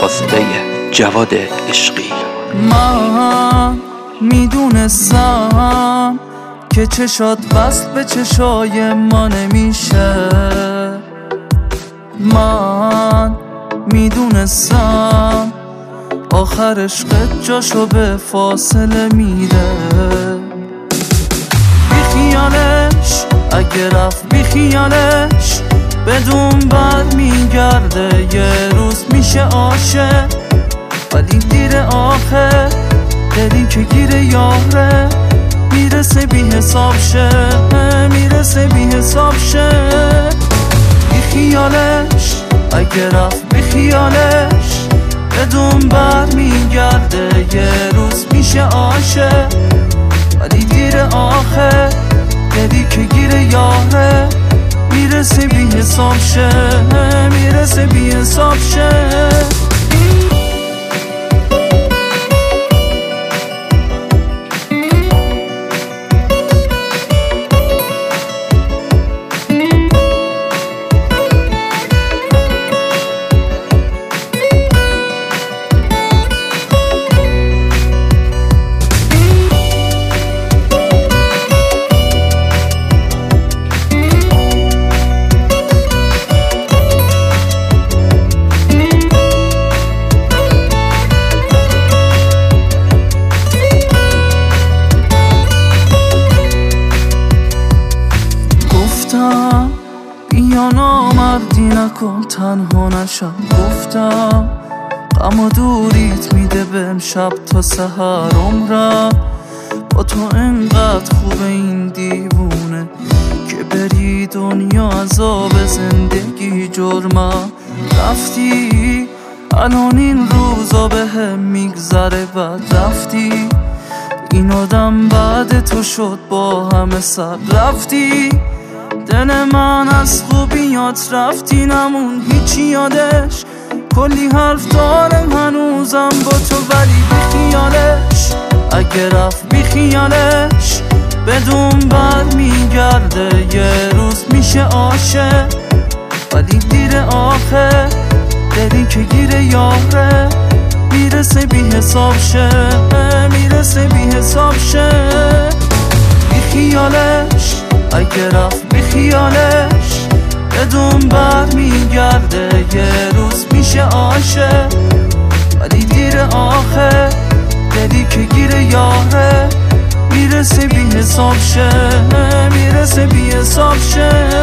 فاصله جواد عشقی. من میدونستم که چشات وصل به چشای ما نمیشه، من میدونستم آخر عشقت جاشو به فاصله میده. بیخیالش اگه رفت بیخیالش، بدون بر میگرده یه روز میشه عاشق، ولی دیر آخه دلی که گیر یاره میرسه بی حساب شه، میرسه بی حساب شه. بیخیالش اگه رفت بیخیالش، بدون بر میگرده یه روز میشه عاشق، ولی دیر آخه دلی که گیر یاره میرسه بی حساب شه، میرسه بی حساب شه. بیا نامردی نکن تنها نشم، گفتم غم و دوریت میده بهم شب تا سحر عمرم، با تو انقدر خوبه این دیوونه که بری دنیا عذاب زندگی جرمم. رفتی الان این روزا بهم میگذره، بعد رفتی این آدم بعد تو شد با همه سر رفتی. دل من از خوبیات رفتی نمون هیچی یادش، کلی حرف دارم هنوزم با تو، ولی بیخیالش اگه رفت بیخیالش، بدون بر میگرده یه روز میشه عاشق، ولی دیر آخه دلی که گیر یاره میرسه بی حساب شه، میرسه بی حساب شه. بیخیالش اگه رفت بیخیالش، بدون بر میگرده یه روز میشه عاشق، ولی دیر آخه دلی که گیر یاره میرسه بی حساب شه، میرسه بی حساب شه.